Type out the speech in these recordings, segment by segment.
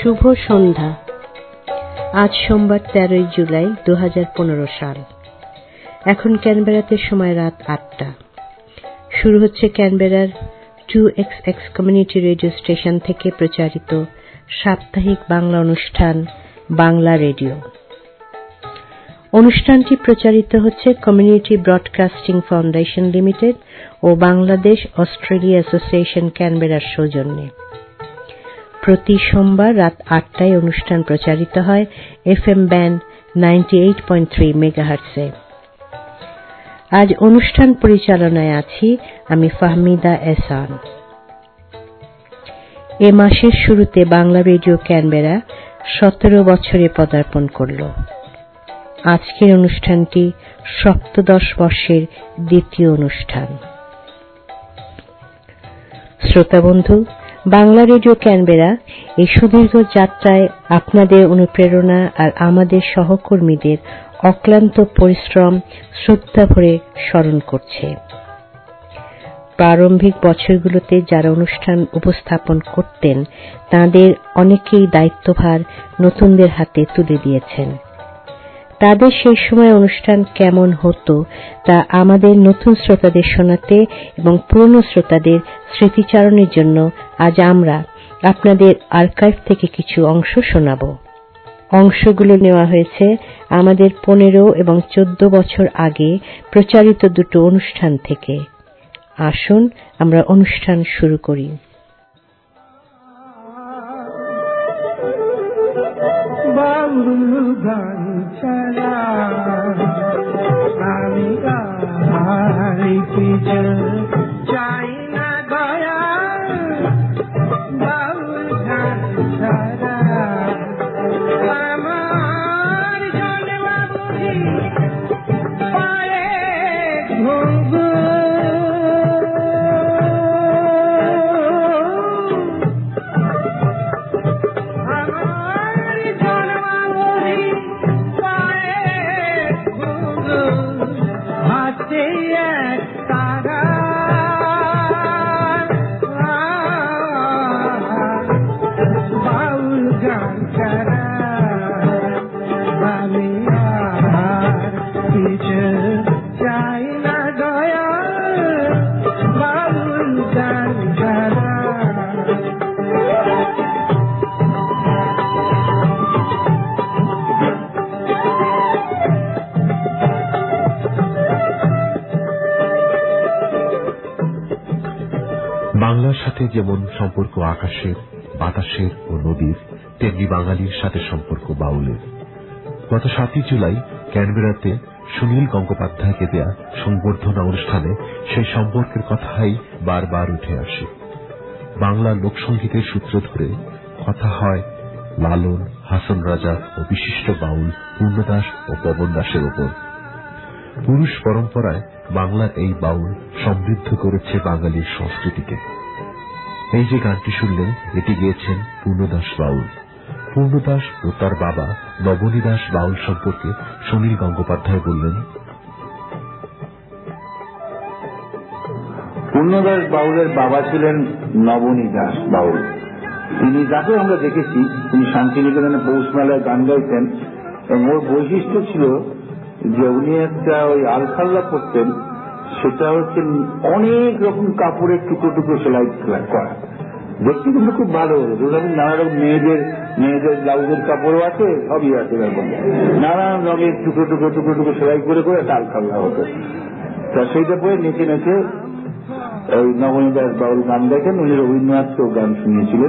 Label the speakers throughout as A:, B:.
A: শুভ সন্ধ্যা। আজ সোমবার 13 জুলাই 2015 সাল। এখন ক্যানবেরাতে সময় রাত 8টা। শুরু হচ্ছে ক্যানবেরার 2XX কমিউনিটি রেডিও স্টেশন থেকে প্রচারিত সাপ্তাহিক বাংলা অনুষ্ঠান বাংলা রেডিও। অনুষ্ঠানটি প্রচারিত হচ্ছে কমিউনিটি ব্রডকাস্টিং ফাউন্ডেশন লিমিটেড ও বাংলাদেশ অস্ট্রেলিয়া অ্যাসোসিয়েশন ক্যানবেরার সৌজন্যে। প্রতি সোমবার রাত 8টায় অনুষ্ঠান প্রচারিত হয় FM ব্যান্ড 98.3 মেগাহার্টজে। আজ অনুষ্ঠান পরিচালনায় আছি আমি ফাহমিদা এহসান। এ মাসের শুরুতে বাংলা রেডিও ক্যানবেরা 17 বছরে পদার্পণ করল। আজকের অনুষ্ঠানটি সপ্তদশ বর্ষের দ্বিতীয় অনুষ্ঠান। শ্রোতা বন্ধু, বাংলা রেডিও ক্যানবেরা এই সুদীর্ঘ যাত্রায় আপনাদের অনুপ্রেরণা আর আমাদের সহকর্মীদের অক্লান্ত পরিশ্রম শ্রদ্ধা ভরে স্মরণ করছে। প্রারম্ভিক বছরগুলোতে যারা অনুষ্ঠান উপস্থাপন করতেন তাদের অনেকেই দায়িত্বভার নতুনদের হাতে তুলে দিয়েছেন। তাদের সেই সময় অনুষ্ঠান কেমন হতো তা আমাদের নতুন শ্রোতাদের শোনাতে এবং পুরনো শ্রোতাদের স্মৃতিচারণের জন্য আজ আমরা আপনাদের আর্কাইভ থেকে কিছু অংশ শোনাব। অংশগুলো নেওয়া হয়েছে আমাদের 15 এবং 14 বছর আগে প্রচারিত দুটো অনুষ্ঠান থেকে। আসুন আমরা অনুষ্ঠান শুরু করি।
B: বাংলার সাথে যেমন সম্পর্ক আকাশের, বাতাসের ও নদীর, তেমনি বাঙালির সাথে সম্পর্ক বাউলের। গত 7 জুলাই ক্যানবেরাতে সুনীল গঙ্গোপাধ্যায়কে দেয়া সংবর্ধনা অনুষ্ঠানে সেই সম্পর্কের কথাই বারবার উঠে আসে। বাংলা লোকসঙ্গীতের সূত্র ধরে কথা হয় লালন, হাসন রাজা ও বিশিষ্ট বাউল পূর্ণদাস ও পবন দাসের ওপর। পুরুষ পরম্পরায় বাংলার এই বাউল সমৃদ্ধ করেছে বাঙালির সংস্কৃতিকে। এই যে গানটি শুনলেন, এটি গেয়েছেন পূর্ণদাস বাউল। পূর্ণদাস ও তার বাবা নবনী দাস বাউল সম্পর্কে সুনীল গঙ্গোপাধ্যায় বললেন,
C: পূর্ণদাস বাউলের বাবা ছিলেন নবনী দাস বাউল। তিনি যাকে আমরা দেখেছি, তিনি শান্তিনিকেতনে পৌষ মেলায় গান গাইতেন এবং ওর বৈশিষ্ট্য ছিল যে উনি একটা ওই আলখাল্লা করতেন, সেটা হচ্ছে অনেক রকম কাপড়ের টুকরো টুকরো সেলাই করা। দেখতে কিন্তু খুব ভালো হতো। ধরুন নানা রকম মেয়েদের ব্লাউজের কাপড়ও আছে, সবই আছে, এরকম নানান রঙের টুকরো টুকরো টুকরো টুকরো সেলাই করে করে একটা আলখাল্লা হতো। তা সেইটা পরে নেচে নেচে ওই নবনী দাস বাউল গান দেখেন। উনি রবীন্দ্রনাথকেও গান শুনিয়েছিলেন।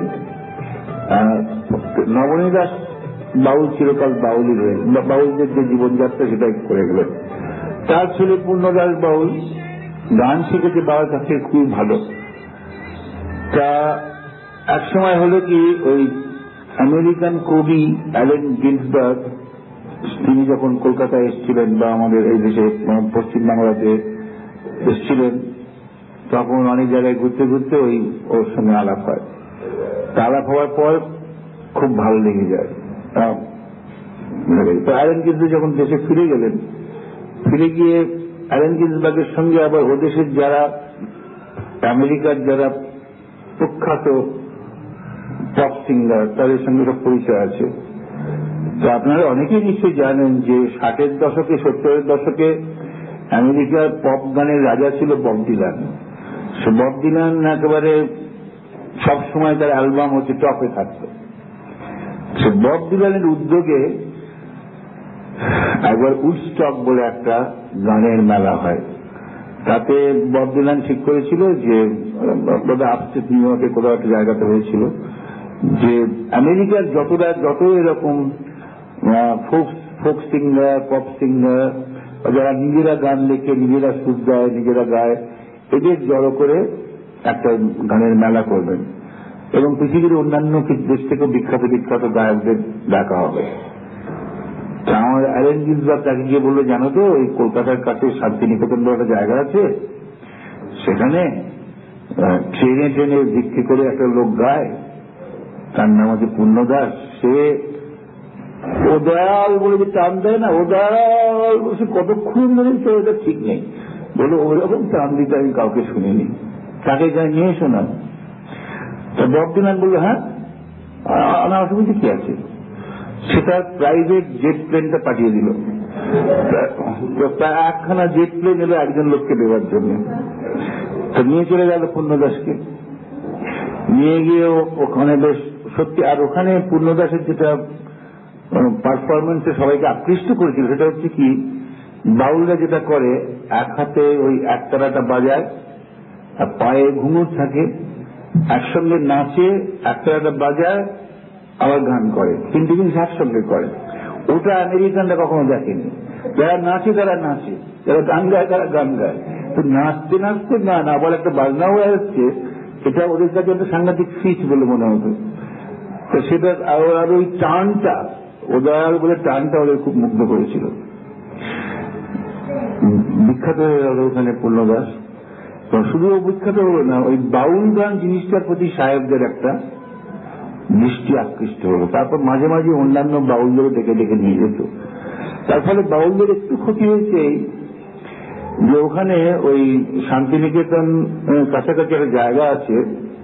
C: নবনী দাস বাউল চিরকাল বাউলই রয়ে, বাউলদের যে জীবনযাত্রা সেটাই করে গেলেন। তার ছেলে পূর্ণদাস বাউল গান শিখেছে বাবার কাছে খুবই ভালো। তা একসময় হলো কি, ওই আমেরিকান কবি অ্যালেন গিন্সবার্গ তিনি যখন কলকাতায় এসেছিলেন বা আমাদের এই দেশে পশ্চিমবাংলাতে এসেছিলেন, তখন অনেক জায়গায় ঘুরতে ঘুরতে ওর সঙ্গে আলাপ হয়। আলাপ হওয়ার পর খুব ভালো লেগে যায়। তো অ্যালেন গিন্সবার্গ যখন দেশে ফিরে গেলেন, ফিরে গিয়ে অ্যালেন গিন্সবার্গের সঙ্গে আবার ওদেশের যারা আমেরিকার যারা প্রখ্যাত পপ সিঙ্গার, তাদের সঙ্গে সব পরিচয় আছে। তো আপনারা অনেকেই নিশ্চয়ই জানেন যে 60-এর দশকে 70-এর দশকে আমেরিকার পপ গানের রাজা ছিল বব ডিলান। সে বব ডিলান একেবারে সবসময় তার অ্যালবাম হচ্ছে টপে থাকতো। সে বব ডিলানের উদ্যোগে একবার উডস্টক বলে একটা গানের মেলা হয়। তাতে বব ডিলান ঠিক করেছিল যে আপস্টেট নিউ ইয়র্কে কোথাও একটা জায়গাতে হয়েছিল যে আমেরিকার যত এরকম ফোক সিঙ্গার, পপ সিঙ্গার, যারা নিজেরা গান লেখে, নিজেরা সুর দেয়, নিজেরা গায়, এদের জড়ো করে একটা গানের মেলা করবেন এবং পৃথিবীর অন্যান্য দেশ থেকেও বিখ্যাত বিখ্যাত গায়কদের ডাকা হবে। আমার অ্যালেন গিলবার্ট তাকে গিয়ে বললো, জানো তো ওই কলকাতার কাছে শান্তিনিকেতন বলে একটা জায়গা আছে, সেখানে ট্রেনে ট্রেনে ভিক্ষে করে একটা লোক গায়, তার নাম হচ্ছে পূর্ণদাস। সে ও দয়াল বলে যে টান দেয় না, ও দয়াল সে কতক্ষণ ধরে ওটা ঠিক নেই, বলে ওইরকম টান দিতে আমি কাউকে শুনিনি, তাকে যাই নিয়ে শোনান। তা বব ডিলান বললো, হ্যাঁ আমার অসুবিধা কি আছে। সেটা প্রাইভেট জেট প্লেনটা পাঠিয়ে দিল, প্রায় 1খানা জেট প্লেন এলো একজন লোককে দেওয়ার জন্য। তো নিয়ে চলে গেল পূর্ণদাসকে, নিয়ে গিয়ে ওখানে বেশ সত্যি। আর ওখানে পূর্ণদাসের যেটা পারফরমেন্সে সবাইকে আকৃষ্ট করেছিল সেটা হচ্ছে কি, বাউলরা যেটা করে, এক হাতে ওই একতারাটা বাজায় আর পায়ে ঘুঙুর থাকে, একসঙ্গে নাচে, একতারাটা বাজায় আবার গান করে, 3টে জিনিস একসঙ্গে করে। ওটা আমেরিকানরা কখনো দেখেনি। যারা নাচে তারা নাচে, যারা গান গায় তারা গান গায়। তো নাচতে নাচতে গান আবার একটা বাজনাও আসছে, এটা ওদের কাছে একটা সাংঘাতিক ফিচ বলে মনে হতো। তো সেটা আর ওই টানটা, উদয়াল বলে টানটা ওদের খুব মুগ্ধ করেছিল। বিখ্যাত হয়ে গেল ওখানে পূর্ণদাস। তো শুধু বিখ্যাত হলো না, ওই বাউল গান জিনিসটার প্রতি সাহেবদের একটা দৃষ্টি আকৃষ্ট হলো। তারপর মাঝে মাঝে অন্যান্য বাউলদেরও ডেকে ডেকে নিয়ে যেত। তার ফলে বাউলদের একটু ক্ষতি হয়েছে যে ওখানে ওই শান্তিনিকেতন কাছাকাছি একটা জায়গা আছে,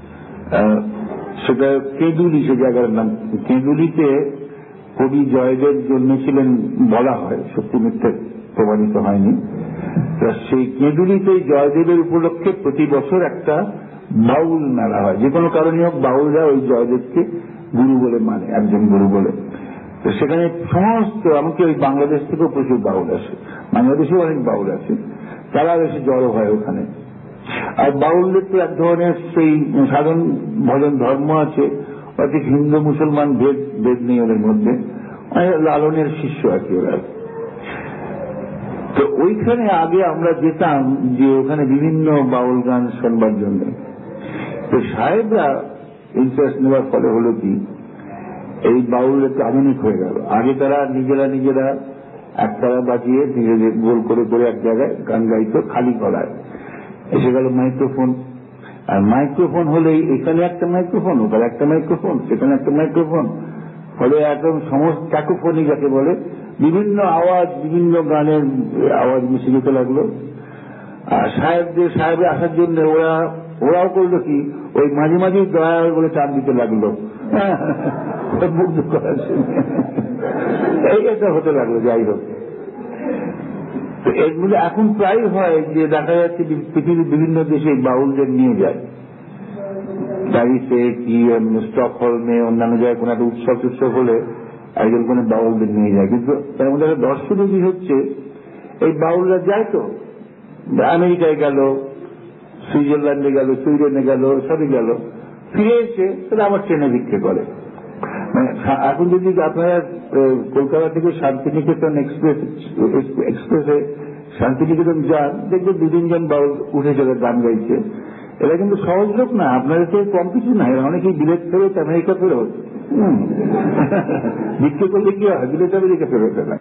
C: সেটা কেঁদুলি, সে জায়গার নাম। কেঁদুলিতে কবি জয়দেব জন্মেছিলেন বলা হয়, সত্যি মিথ্যে প্রমাণিত হয়নি। সেই কেঁদুলিতে জয়দেবের উপলক্ষে প্রতি বছর একটা বাউল মেলা হয়। যে কোনো কারণে হোক বাউলরা ওই জয়দেবকে গুরু বলে মানে, একজন গুরু বলে। তো সেখানে সমস্ত, এমনকি ওই বাংলাদেশ থেকেও প্রচুর বাউল আসে, বাংলাদেশেও অনেক বাউল আছে, তারা বেশি জড়ো হয় ওখানে। আর বাউলদের তো এক ধরনের সেই সাধারণ ভজন ধর্ম আছে, অর্থাৎ হিন্দু মুসলমান ভেদ নেই ওদের মধ্যে, লালনের শিষ্য আর কি ওরা। তো ওইখানে আগে আমরা যেতাম যে ওখানে বিভিন্ন বাউল গান শোনবার জন্য। তো সাহেবরা ইন্টারেস্ট নেওয়ার ফলে হলো কি, এই বাউল একটু আধুনিক হয়ে গেল। আগে তারা নিজেরা একতারা বাজিয়ে নিজেদের গোল করে করে এক জায়গায় গান গাইতো খালি গলায়। এসে গেল মাইক্রোফোন, আর মাইক্রোফোন হলেই এখানে একটা মাইক্রোফোন, ওখানে একটা মাইক্রোফোন, সেখানে একটা মাইক্রোফোন, ফলে একদম সমস্ত ক্যাকোফোনি যাকে বলে, বিভিন্ন আওয়াজ, বিভিন্ন গানের আওয়াজ মিশে যেতে লাগলো। আর সাহেবে আসার জন্য ওরাও করলো কি, ওই মাঝে মাঝেই দয়া বলে চাপ দিতে লাগলো, মুগ্ধ করার জন্য। এইটা হতে লাগলো। যাই হোক, তো এগুলো এখন প্রায় হয় যে দেখা যাচ্ছে পৃথিবীর বিভিন্ন দেশে বাউলদের নিয়ে যায়, প্যারিসে কি স্টকহোলমে অন্যান্য জায়গায় কোন একটা উৎসব হলে একজন কোনো বাউলদের নিয়ে যায়। কিন্তু তার মধ্যে একটা দর্শনীয় হচ্ছে, এই বাউলরা যায় তো আমেরিকায় গেল, সুইজারল্যান্ডে গেল, সুইডেনে গেল, সবই গেল, ফিরে এসে তারা আবার ট্রেনে ভিক্ষে করে। মানে এখন যদি আপনারা কলকাতা থেকে শান্তিনিকেতন এক্সপ্রেসে শান্তিনিকেতন যান, দেখবেন 2-3 বাউল উঠে চলে গান গাইছে। এরা কিন্তু সহজ লোক না, আপনাদের তো কম কিছু না, এরা অনেকেই বিলেত ফেরত, আমেরিকা ফেরত। ভিক্ষে করলে কি হয়, বিলেত আমেরিকা ফেরত না।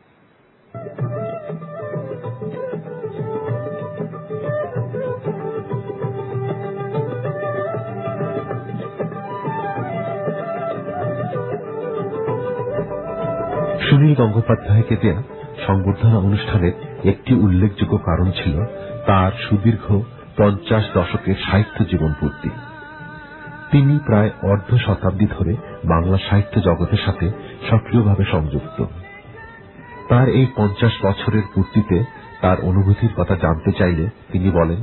B: সুনীল গঙ্গোপাধ্যায়কে দেয়া সংবর্ধনা অনুষ্ঠানের একটি উল্লেখযোগ্য কারণ ছিল তার সুদীর্ঘ 50 দশকের সাহিত্য জীবন পূর্তি। তিনি প্রায় অর্ধ শতাব্দী ধরে বাংলা সাহিত্য জগতের সাথে সক্রিয়ভাবে সংযুক্ত। তার এই 50 বছরের পূর্তিতে তার অনুভূতির কথা জানতে চাইলে তিনি বলেন,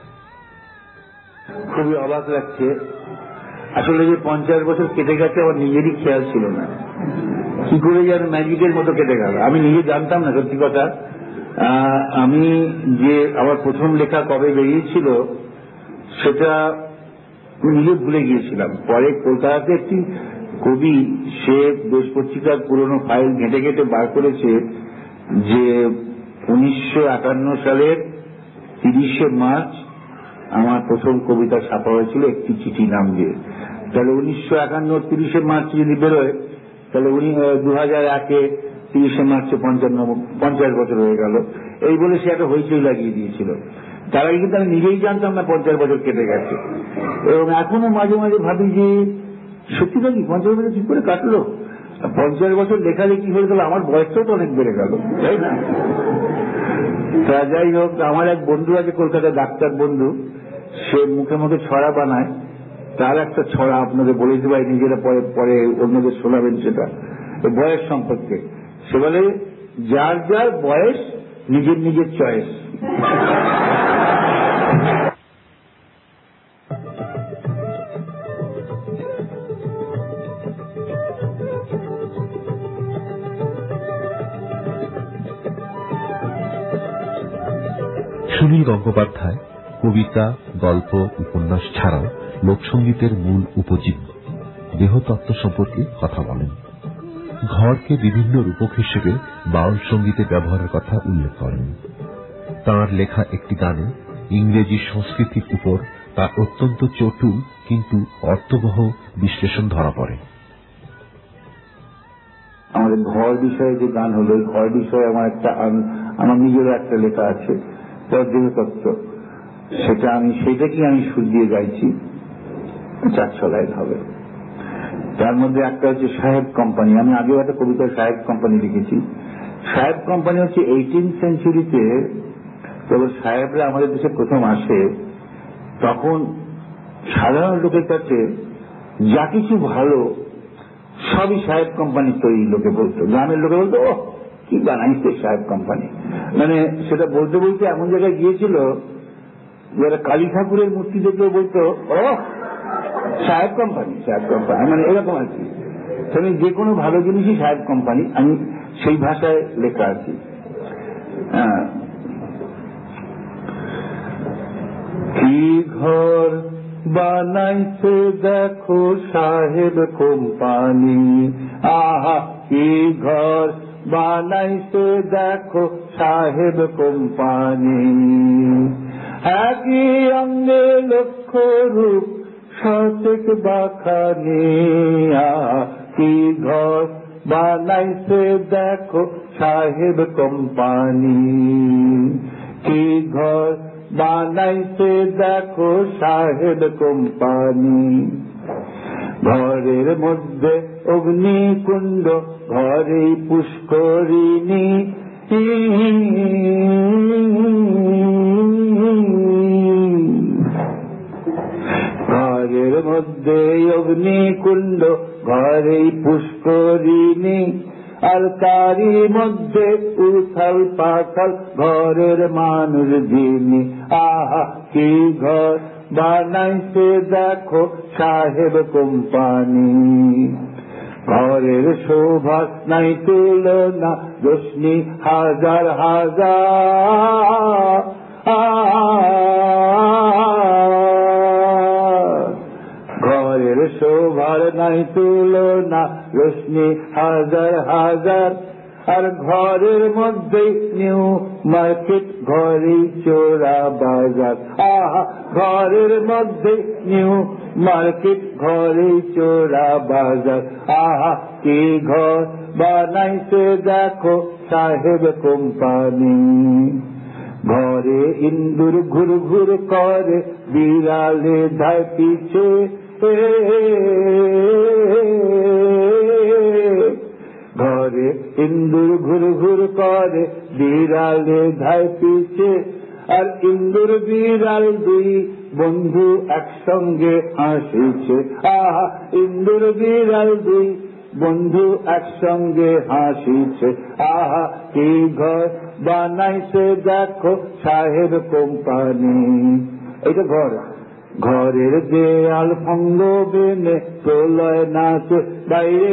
C: খুবই অবাক লাগছে। আসলে যে 50 বছর কেটে গেছে আমার নিজেরই খেয়াল ছিল না, কি করে যেন ম্যাজিকের মতো কেটে গেল। আমি নিজে জানতাম না সত্যি কথা। আমি যে আমার প্রথম লেখা কবে বেরিয়েছিল সেটা নিজে ভুলে গিয়েছিলাম। পরে কলকাতাতে একটি কবি, সে দেশ পত্রিকার পুরনো ফাইল ঘেঁটে ঘেঁটে বার করেছে যে 1951 সালের 30শে মার্চ আমার প্রথম কবিতা ছাপা হয়েছিল একটি চিঠি নাম দিয়ে। তাহলে 1951 30শে মার্চ যদি বেরোয়, তাহলে 2001-এ 30শে মার্চে 50 বছর হয়ে গেল। এই বলে সে একটা হইচই লাগিয়ে দিয়েছিল। তার আগে কিন্তু আমি নিজেই জানতাম না 50 বছর কেটে গেছে। এবং এখনো মাঝে মাঝে ভাবি যে সত্যি নাকি 50 বছর কি করে কাটলো। 50 বছর লেখালেখি হয়ে গেল, আমার বয়সটাও তো অনেক বেড়ে গেল, তাই না? তা যাই হোক, আমার এক বন্ধু আছে কলকাতার, ডাক্তার বন্ধু, সে মুখে মুখে ছড়া বানায়। তার একটা ছড়া আপনাদের বলে দিতে পারি, নিজেরা পরে পরে অন্যদের শোনাবেন সেটা, বয়স সম্পর্কে। সে বলে, যার যার বয়স নিজের নিজের চয়েস।
B: সুনীল গঙ্গোপাধ্যায় কবিতা, গল্প, উপন্যাস ছাড়াও লোকসঙ্গীতের মূল উপজীব্য দেহতত্ত্ব সম্পর্কে কথা বলেন। ঘরকে বিভিন্ন রূপক হিসেবে বাউল সঙ্গীতে ব্যবহারের কথা উল্লেখ করেন। তাঁর লেখা একটি গানে ইংরেজি সংস্কৃতির উপর তার অত্যন্ত চটুল কিন্তু অর্থবহ বিশ্লেষণ ধরা পড়ে।
C: আমাদের ঘর বিষয়ে যে গান হলো, ঘর বিষয়ে আমার নিজেরও একটা লেখা আছে, দেহতত্ত্ব। সেটাকে আমি সুর দিয়ে গাইছি, 4 লাইন হবে। তার মধ্যে একটা হচ্ছে সাহেব কোম্পানি। আমি আগেও একটা কবিতা সাহেব কোম্পানি লিখেছি। সাহেব কোম্পানি হচ্ছে 18th সেঞ্চুরিতে যখন সাহেবরা আমাদের দেশে প্রথম আসে, তখন সাধারণ লোকের কাছে যা কিছু ভালো সবই সাহেব কোম্পানির তৈরি লোকে বলতো। গ্রামের লোকে বলতো, ও কি বানাইছে সাহেব কোম্পানি। মানে সেটা বলতে বলতে এমন জায়গায় গিয়েছিল যারা কালী ঠাকুরের মূর্তি দেখলেও বলতো, ও সাহেব কোম্পানি, সাহেব কোম্পানি, মানে এরকম আর কি। তাহলে যে কোনো ভালো জিনিসই সাহেব কোম্পানি। আমি সেই ভাষায় লেখা আছি। কি ঘর বানাইছে দেখো সাহেব কোম্পানি, আহা কি ঘর বানাইছে দেখো সাহেব কোম্পানি। একই অঙ্গে লক্ষ রূপ সতেক বাখানি, আহা কি ঘর বানাইছে দেখো সাহেব কোম্পানি। কি ঘর বানাইছে দেখো সাহেব কোম্পানি। ঘরের মধ্যে অগ্নিকুণ্ড, ঘরেই পুষ্করিণী, ঘরের মধ্যে অগ্নিকুণ্ড, ঘরেই পুষ্করিণী। আর তারই মধ্যে উথাল পাথাল ঘরের মানুষ যিনি, আহা কি ঘর বানাইছে দেখো সাহেব কোম্পানি। ঘরের শোভা নাই তুলনা, রোশনি হাজার হাজার, ঘরের শোভার নাই তুলনা, রোশনি হাজার হাজার। আর ঘরের মধ্যে নিউ মার্কেট, ঘরেই চোরা বাজার, আহা ঘরের মধ্যে নিউ মার্কেট, ঘরেই চোরা বাজার। আহা কি ঘর বানাইছে দেখো সাহেব কোম্পানি। ঘরে ইন্দুর ঘুর ঘুর করে, বিড়ালে ধায় পিছে, ঘরে ইন্দুর ঘুর ঘুর করে, বিড়ালে ধায় পিছে। আর ইন্দুর বিড়াল দুই বন্ধু একসঙ্গে হাসিছে, আহা ইন্দুর বিড়াল দুই বন্ধু একসঙ্গে হাসিছে, আহা কি ঘর বানাইছে দেখো সাহেব কোম্পানি। এইটা ঘর, ঘরের দেয়াল ভঙ্গ বেনে প্রলয় নাচে বাইরে,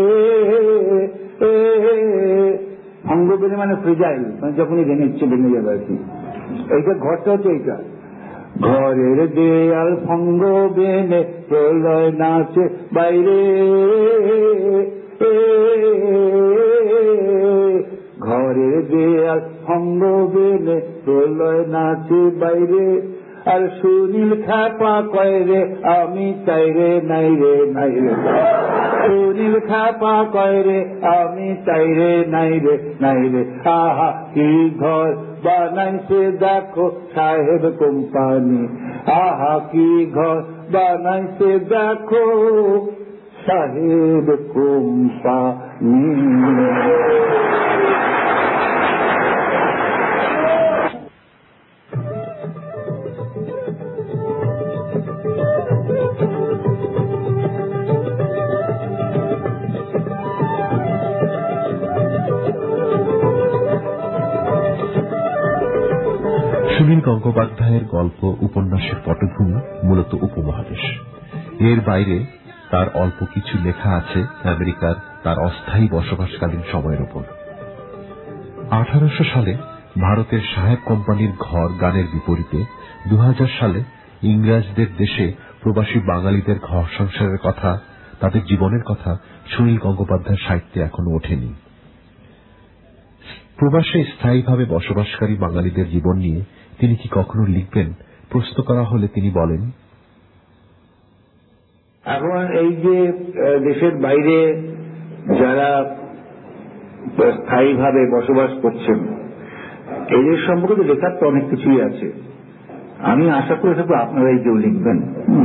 C: ভঙ্গ বেনে মানে ফ্রেজাইল, মানে যখনই ভেঙে ইচ্ছে ভেঙে যাবে আর কি। এইটা ঘরটা হচ্ছে এইটা, ঘরের দেয়াল ভঙ্গ বেনে প্রলয় নাচে বাইরে, ঘরের দেয়াল ভঙ্গ বেনে প্রলয় নাচে বাইরে। আর সুনীল খাপা কয় রে আমি চাই রে নাই রে নাই রে, সুনীল খাপা কয় রে আমি চাই রে নাই রে নাই রে, আহা কি ঘর বানাইছে দেখো সাহেব কোম্পানি, আহা কি ঘর বানাইছে দেখো সাহেব কোম্পানি।
B: সুনীল গঙ্গোপাধ্যায়ের গল্প উপন্যাসের পটভূমি মূলত উপমহাদেশ। এর বাইরে তার অল্প কিছু লেখা আছে আমেরিকার তার অস্থায়ী বসবাসকালীন সময়ের উপর। 1800 সালে ভারতের সাহেব কোম্পানির ঘর গানের বিপরীতে 2000 সালে ইংরেজদের দেশে প্রবাসী বাঙালিদের ঘর সংসারের কথা, তাদের জীবনের কথা সুনীল গঙ্গোপাধ্যায়ের সাহিত্যে এখনো ওঠেনি। প্রবাসে স্থায়ীভাবে বসবাসকারী বাঙালিদের জীবন নিয়ে তিনি কি কখনো লিখবেন প্রশ্ন করা হলে তিনি বলেন,
C: এখন এই যে দেশের বাইরে যারা স্থায়ীভাবে বসবাস করছেন এদের সম্পর্কে তো লেখার তো অনেক কিছুই আছে। আমি আশা করে থাকবো আপনারা এই কেউ লিখবেন,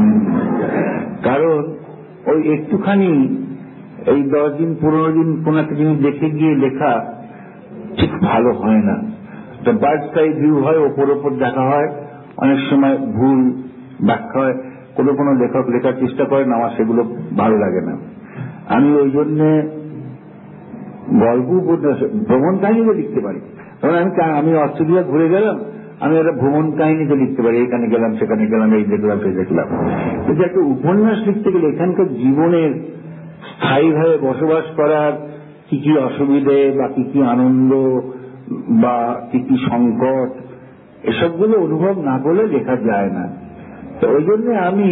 C: কারণ ওই একটুখানি এই 10 দিন 15 দিন কোন একটা জিনিস দেখে গিয়ে লেখা ঠিক ভালো হয় না। বার্ডস আই ভিউ হয়, ওপর ওপর দেখা হয়, অনেক সময় ভুল ব্যাখ্যা হয়, কোনো লেখক লেখার চেষ্টা করেন, আমার সেগুলো ভালো লাগে না। আমি ওই জন্য গল্প ভ্রমণ কাহিনীতে লিখতে পারি। কারণ আমি অস্ট্রেলিয়া ঘুরে গেলাম, আমি একটা ভ্রমণ কাহিনীতে লিখতে পারি, এখানে গেলাম সেখানে গেলাম, এই দেখলাম সেই দেখলাম। কিন্তু একটা উপন্যাস লিখতে গেলে এখানকার জীবনের স্থায়ীভাবে বসবাস করার কি কি অসুবিধে বা কি কি আনন্দ বা কি কি সংকট, এসবগুলো অনুভব না করলে লেখা যায় না। তো ওই জন্য আমি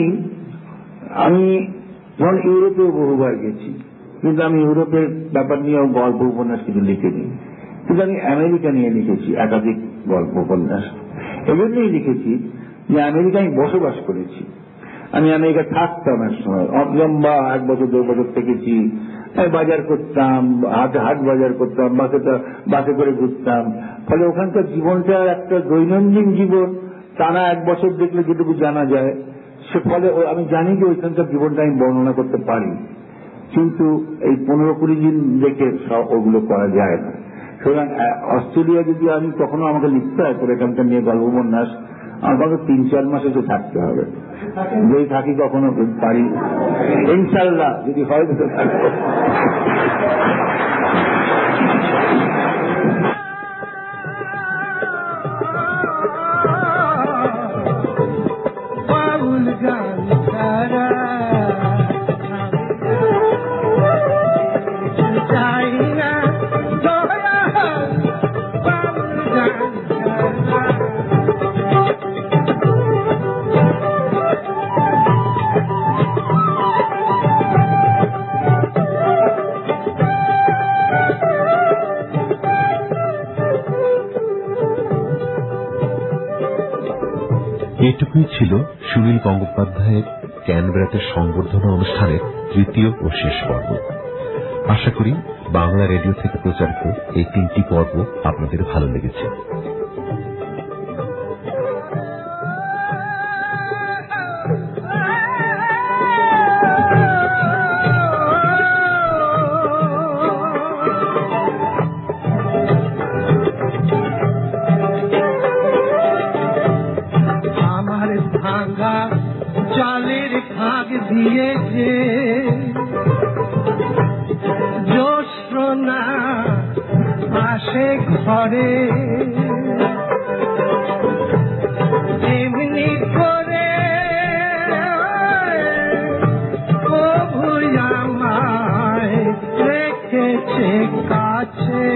C: যখন ইউরোপেও বহুবার গেছি, কিন্তু আমি ইউরোপের ব্যাপার নিয়েও গল্প উপন্যাস কিছু লিখিনি, কিন্তু আমি আমেরিকা নিয়ে লিখেছি একাধিক গল্প উপন্যাস। এই জন্যই লিখেছি যে আমেরিকা আমি বসবাস করেছি, আমি আমেরিকা থাকতাম এক সময়, লম্বা 1 বছর 2 বছর থেকেছি। বাজার করতাম, হাট বাজার করতাম, বাসে করে ঘুরতাম। ফলে ওখানকার জীবনটা একটা দৈনন্দিন জীবন, টানা 1 বছর দেখলে যেটুকু জানা যায়, সে ফলে আমি জানি যে ওইখানকার জীবনটা আমি বর্ণনা করতে পারি, কিন্তু এই 15-20 দিন দেখে ওগুলো করা যায় না। সুতরাং অস্ট্রেলিয়া যদি আমি কখনো আমাকে লিখতে হয় করে এখানকার নিয়ে গল্প উপন্যাস, আমাকে 3-4 মাস এসে থাকতে হবে। যদি থাকি কখনো পারি, ইনশাল্লাহ যদি হয় তো থাকবো।
B: এটুকুই ছিল সুনীল গঙ্গোপাধ্যায়ের ক্যানবেরাতে সংবর্ধনা অনুষ্ঠানের 3য় ও শেষ পর্ব। আশা করি বাংলা রেডিও থেকে প্রচারিত এই 3টি পর্ব আপনাদের ভালো লেগেছে।
D: দিয়ে যে জ্যোৎস্না আসে ঘরে, এমনি করে প্রভু আমায় রেখেছে কাছে।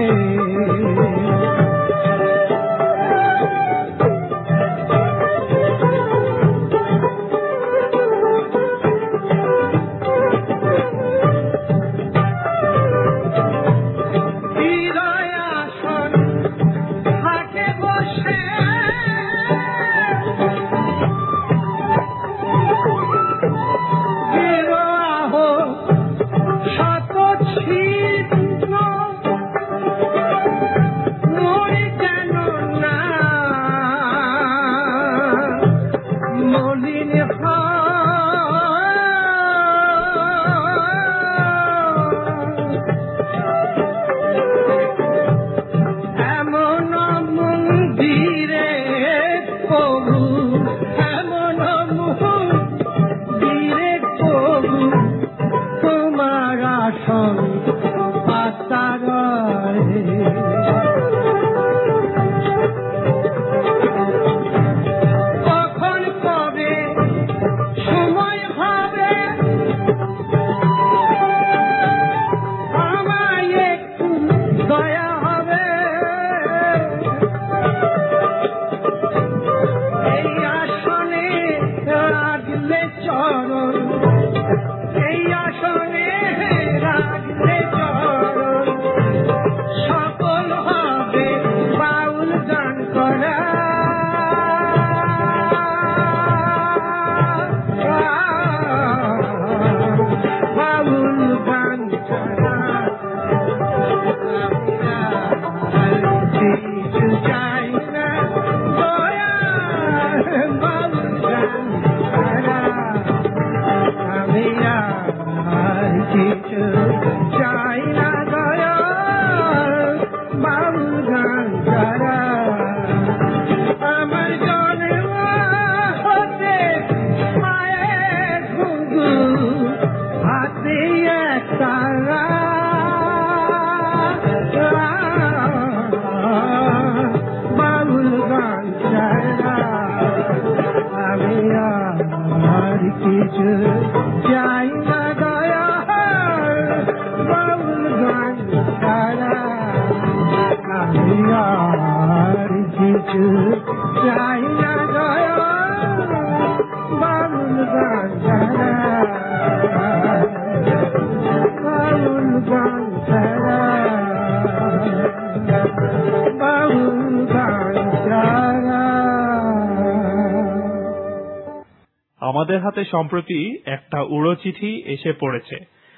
E: আমাদের হাতে সম্প্রতি একটা উড়ো চিঠি এসে পড়েছে।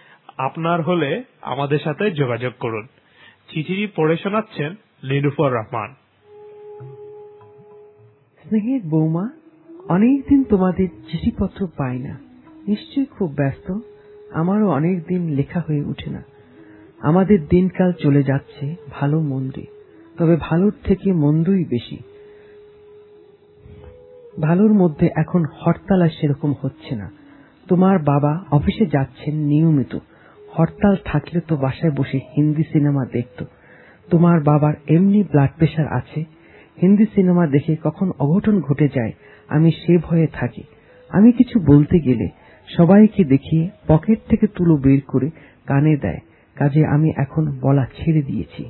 E: আপনার হলে আমাদের সাথে যোগাযোগ করুন। চিঠিটি পড়ে শোনাচ্ছেন নীলুফার রহমান।
F: স্নেহের বৌমা, অনেকদিন তোমাদের চিঠিপত্র পাই না, নিশ্চয়ই খুব ব্যস্ত। আমারও অনেকদিন লেখা হয়ে ওঠে না। আমাদের দিনকাল চলে যাচ্ছে ভালো মন্দে, তবে ভালোর থেকে মন্দই বেশি। ভালোর মধ্যে এখন হরতাল আর সেরকম হচ্ছে না। তোমার বাবা অফিসে যাচ্ছেন নিয়মিত, হরতাল থাকলে তো বাসায় বসে হিন্দি সিনেমা দেখত। তোমার বাবার এমনি ব্লাড প্রেশার আছে, হিন্দি সিনেমা দেখে কখন অঘটন ঘটে যায় আমি সে ভয়ে থাকি। আমি কিছু বলতে গেলে সবাইকে দেখিয়ে পকেট থেকে তুলো বের করে কানে দেয়, কাজে আমি এখন বলা ছেড়ে দিয়েছি।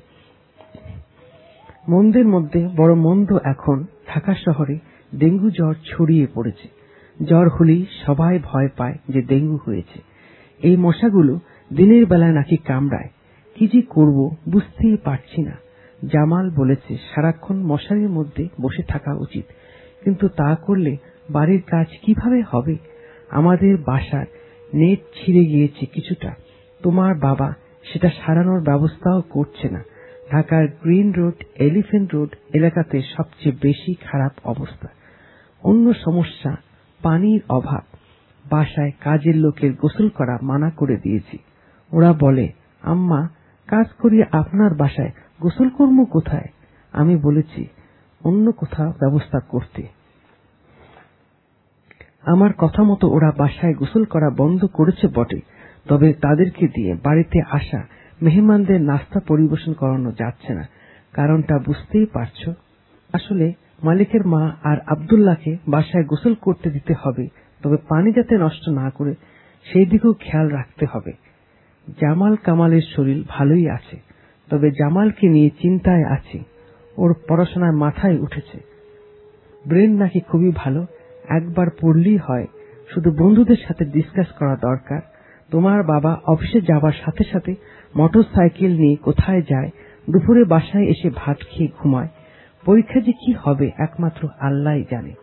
F: মন্দের মধ্যে বড় মন্দ এখন ঢাকা শহরে ডেঙ্গু জ্বর ছড়িয়ে পড়েছে। জ্বর হলেই সবাই ভয় পায় যে ডেঙ্গু হয়েছে। এই মশাগুলো দিনের বেলায় নাকি কামড়ায়, কি যে করব বুঝতেই পারছি না। জামাল বলেছে সারাক্ষণ মশারির মধ্যে বসে থাকা উচিত, কিন্তু তা করলে বাড়ির কাজ কিভাবে হবে? আমাদের বাসার নেট ছিঁড়ে গিয়েছে কিছুটা, তোমার বাবা সেটা সারানোর ব্যবস্থাও করছে না। ঢাকার গ্রিন রোড, এলিফ্যান্ট রোড এলাকাতে সবচেয়ে বেশি খারাপ অবস্থা। অন্য সমস্যা পানির অভাব। বাসায় কাজের লোকের গোসল করা মানা করে দিয়েছি। ওরা বলে, আম্মা কাজ করিয়ে আপনার বাসায় গোসল কর্ম কোথায়? আমি বলেছি অন্য কোথাও ব্যবস্থা করতে। আমার কথা মতো ওরা বাসায় গোসল করা বন্ধ করেছে বটে, তবে তাদেরকে দিয়ে বাড়িতে আসা মেহমানদের নাস্তা পরিবেশন করানো যাচ্ছে না। কারণটা বুঝতেই পারছ। আসলে মালিকের মা আর আব্দুল্লাহকে বাসায় গোসল করতে দিতে হবে, তবে পানি যাতে নষ্ট না করে সেই দিকেও খেয়াল রাখতে হবে। জামাল কামালের শরীর ভালোই আছে, তবে জামালকে নিয়ে চিন্তায় আছি। ওর পড়াশোনায় মাথায় উঠেছে, ব্রেন নাকি খুবই ভালো, একবার পড়লেই হয়, শুধু বন্ধুদের সাথে ডিসকাস করা দরকার। তোমার বাবা অফিসে যাবার সাথে সাথে মোটর সাইকেল নিয়ে কোথায় যায়, দুপুরে বাসায় এসে ভাত খেয়ে ঘুমায়। পরীক্ষা যে কি হবে একমাত্র আল্লাহই জানে।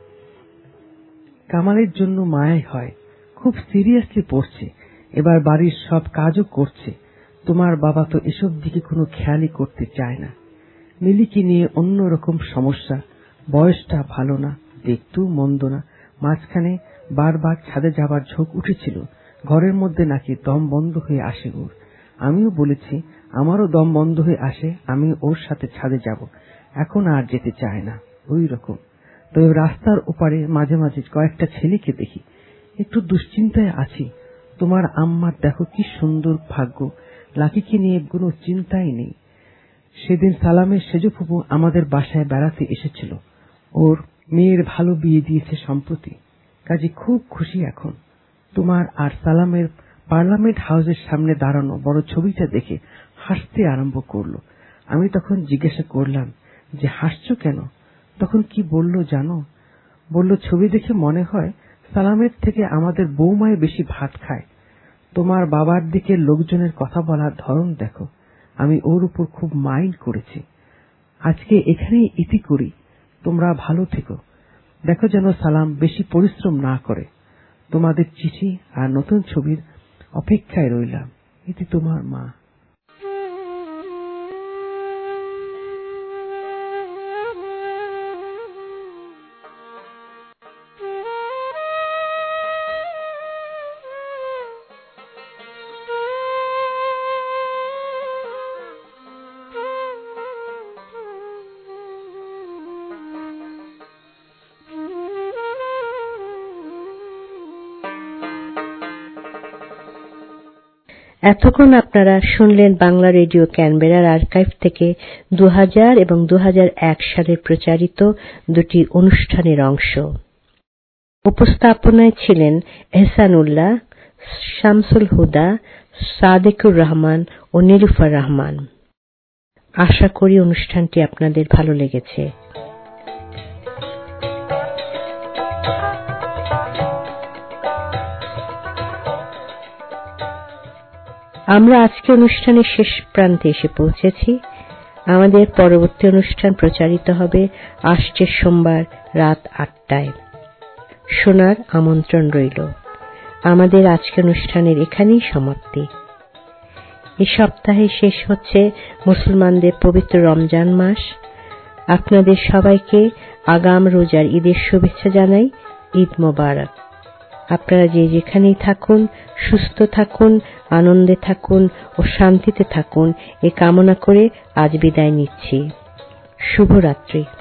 F: কামালের জন্য মায়াই হয়, খুব সিরিয়াসলি পড়ছে, এবার বাড়ির সব কাজও করছে। তোমার বাবা তো এসব দিকে কোনো খেয়ালই করতে চায় না। মিলিকে নিয়ে অন্যরকম সমস্যা, বয়সটা ভালো না, দেখতেও মন্দ না। মাঝখানে বারবার ছাদে যাবার ঝোঁক উঠেছিল, ঘরের মধ্যে নাকি দম বন্ধ হয়ে আসে ওর। আমিও বলেছি আমারও দম বন্ধ হয়ে আসে, আমি ওর সাথে ছাদে যাব। এখন আর যেতে চায় না ওই রকম। তবে রাস্তার ওপারে মাঝে মাঝে কয়েকটা ছেলেকে দেখি, একটু দুশ্চিন্তায় আছি। তোমার আম্মার দেখো কি সুন্দর ভাগ্য, লাকিকে নিয়ে কোনো চিন্তাই নেই। সেদিন সালামের সেজো ফুপু আমাদের বাসায় বেড়াতে এসেছিল, ওর মেয়ের ভালো বিয়ে দিয়েছে সম্প্রতি, কাজে খুব খুশি এখন। তোমার আর সালামের পার্লামেন্ট হাউসের সামনে দাঁড়ানো বড় ছবিটা দেখে হাসতে আরম্ভ করলো। আমি তখন জিজ্ঞাসা করলাম যে হাসছো কেন? তখন কি বলল জানো? বলল ছবি দেখে মনে হয় সালামের থেকে আমাদের বৌমায় বেশি ভাত খায়। তোমার বাবার দিকে লোকজনের কথা বলার ধরন দেখো। আমি ওর উপর খুব মাইন্ড করেছি। আজকে এখানেই ইতি করি, তোমরা ভালো থেকো। দেখো যেন সালাম বেশি পরিশ্রম না করে। তোমাদের চিঠি আর নতুন ছবির অপেক্ষায় রইলাম। ইতি তোমার মা।
A: এতক্ষণ আপনারা শুনলেন বাংলা রেডিও ক্যানবেরার আর্কাইভ থেকে 2000 এবং 2001 সালে প্রচারিত দুটি অনুষ্ঠানের অংশ। উপস্থাপনায় ছিলেন এহসানুল্লাহ, শামসুল হুদা, সাদেকুর রহমান ও নীলুফার রহমান। আশা করি অনুষ্ঠানটি আপনাদের ভালো লেগেছে। আমরা আজকে অনুষ্ঠানের শেষ প্রান্তে এসে পৌঁছেছি। আমাদের পরবর্তী অনুষ্ঠান প্রচারিত হবে আসছে সোমবার রাত 8টায়। শোনার আমন্ত্রণ রইল। আমাদের আজকের অনুষ্ঠানের এখানেই সমাপ্তি। এই সপ্তাহে শেষ হচ্ছে মুসলমানদের পবিত্র রমজান মাস। আপনাদের সবাইকে আগাম রোজার ঈদের শুভেচ্ছা জানাই। ঈদ মোবারক। আপনারা যে যেখানেই থাকুন সুস্থ থাকুন, আনন্দে থাকুন ও শান্তিতে থাকুন এ কামনা করে আজ বিদায় নিচ্ছি। শুভরাত্রি।